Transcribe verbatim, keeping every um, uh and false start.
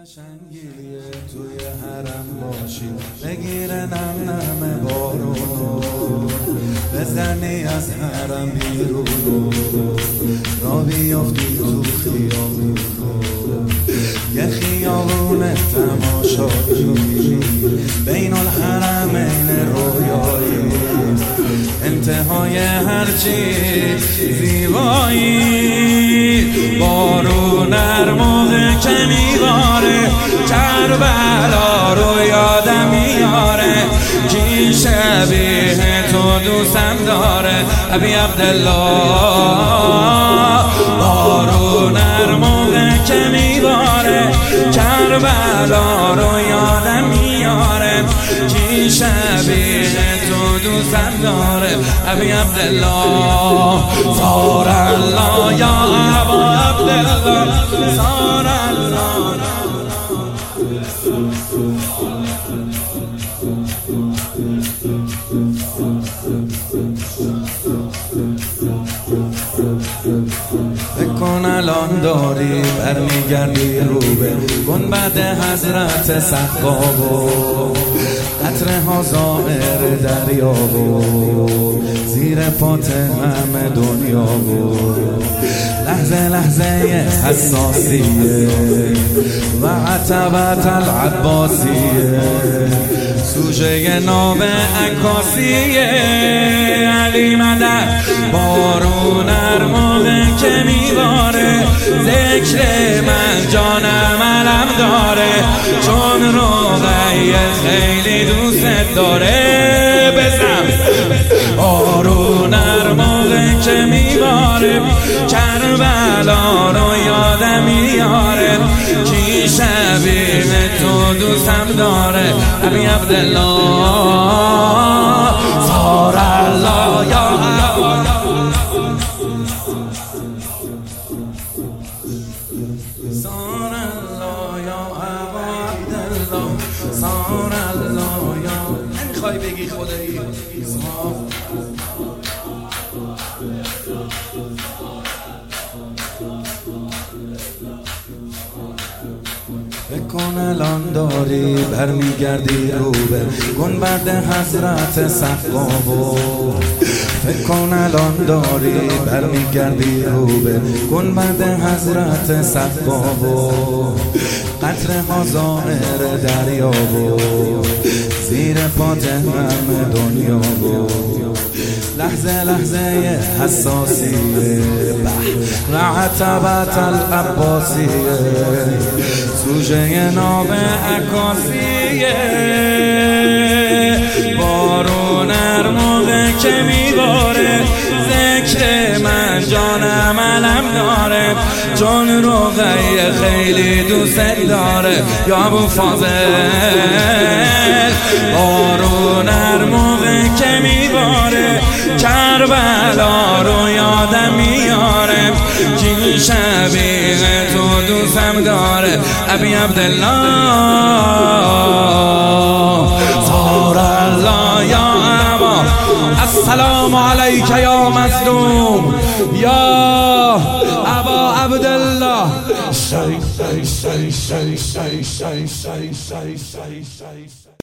قشنگیه توی حرم باشی بگیره نم نم بارونو بزنی از حرم بیرونو را بیافتی تو خیابونو یه خیابون تماشایی بین الحرمین رویایی انتهای هرچی زیبایی بارون هر موقع که میباره کربلا رو یادم میاره کی شبیه تو دوستم داره ابی عبدالله بارون هر موقع که میباره کربلا رو یادم میاره کی شبیه تو دوستم داره ابی عبدالله صار الله یا ابا عبدالله صار الله بکن الان داری برمیگردی رو به گنبد حضرت سقابو قطره ها ظاهر دریا و زیر پات همه دنیا و لحظه لحظه حساسیه و عتبت العباسیه سوژه نام عکاسیه علی مدد بارون هر موقع که میباره ذکر من جانم علم داره چون روغی خیلی دوست داره بزن بارون هر موقع که میباره کربلا رو یادم میاره کی شبیه تو دوستم داره ابی عبدالله صار الله یا صار الله یا ابا عبدالله صار الله یا نمیخوای بگی خدایی بکن الان داری برمیگردی رو به گنبد حضرت سقابو بکن الان داری برمیگردی رو به گنبد حضرت سقابو قطره ها ظاهر دریا و زیر پات همه دنیا و لحظه لحظه حساسیه و عتبت العباسیه سوژه نام عکاسیه بارون هر موقع که میباره ذکر من جانم علم داره چون روغی خیلی دوست داره یا ابو فاضل بارون هر موقع که میباره کربلا رو یادم میاره کی شبیه تو دوستم داره ابی عبدالله صار الله یا ابا السلام علیک یا مظلوم یا ابا عبدالله شی شی شی شی شی شی شی شی